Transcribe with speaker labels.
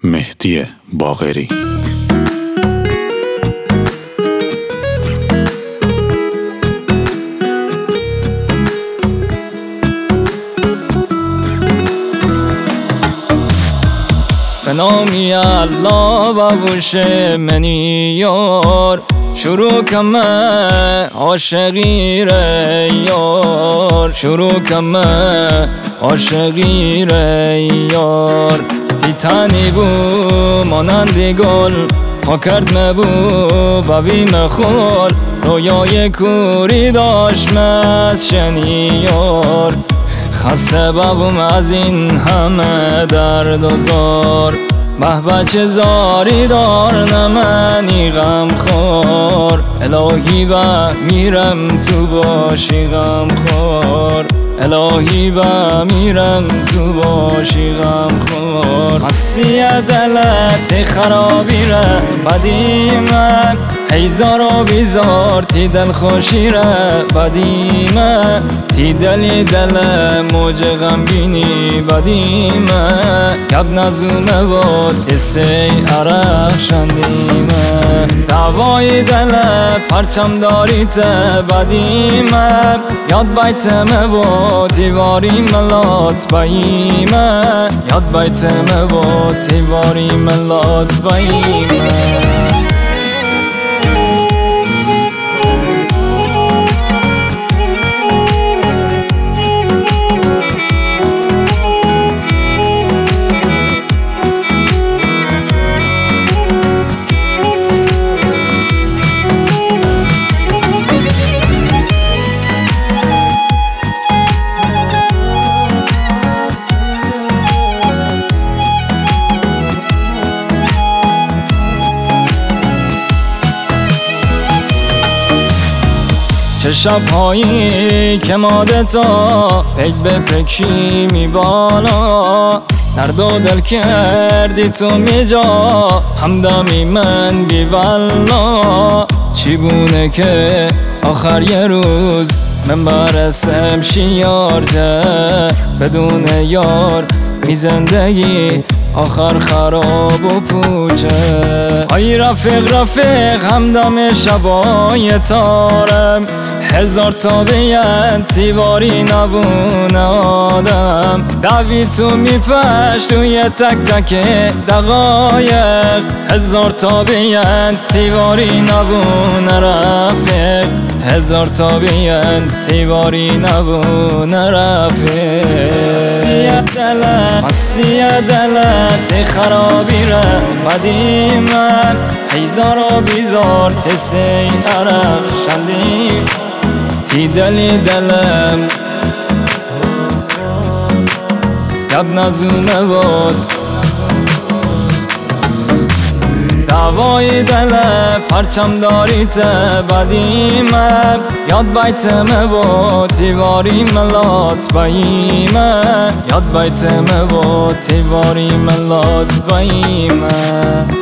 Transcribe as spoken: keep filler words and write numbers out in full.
Speaker 1: مهدی باقری.
Speaker 2: به نامی الله بابوش منی یار شروع کمه عاشقی ره یار شروع کمه عاشقی ره یار تیتانی بو مانند گل ها کرد مبو بوی مخول رویای کوری داشت مز شنی یار خسته بابم از این همه درد و زار به بچه زاری دار نمنی غم خور الهی با میرم تو باشی غم خور الهی با میرم تو باشی غم خور مسیح دلت خرابی ره بدی من هیزار و بیزار تی دل خوشی ره بدی من تی دلی دل موج غم بینی بدی من کب نزومه بود اسی عرق شندی من دوای دل پرچم داری ته بدی من یاد بیتمه بود دیواری ملات بایی من یاد بیتمه بود دیواری ملات بایی من چه شب‌هایی که مادتا پک به پکشی می بالا درد و دل کردی تو می جا همدمی من بی والا چی بونه که آخر یه روز من برسم شیارده بدون یار می زندگی آخر خراب و پوچه ای رفیق رفیق همدم شبای تارم هزار تا بیان تیواری نبونه آدم دوی تو میپشت توی تک تک دقایق هزار تا بیان تیواری نبونه رفیق هزار تا بیان تیواری نبونه رفیق مسیح دلت مسیح دلت خرابی ره بدی من هیزار و بیزار تسین عرق شندی تی دلی دلم کب نزومه بود دوای دل پرچم داری ته بدی من یاد بیتمه بود تیواری ملات بایی من یاد بیتمه بود تیواری ملات بایی من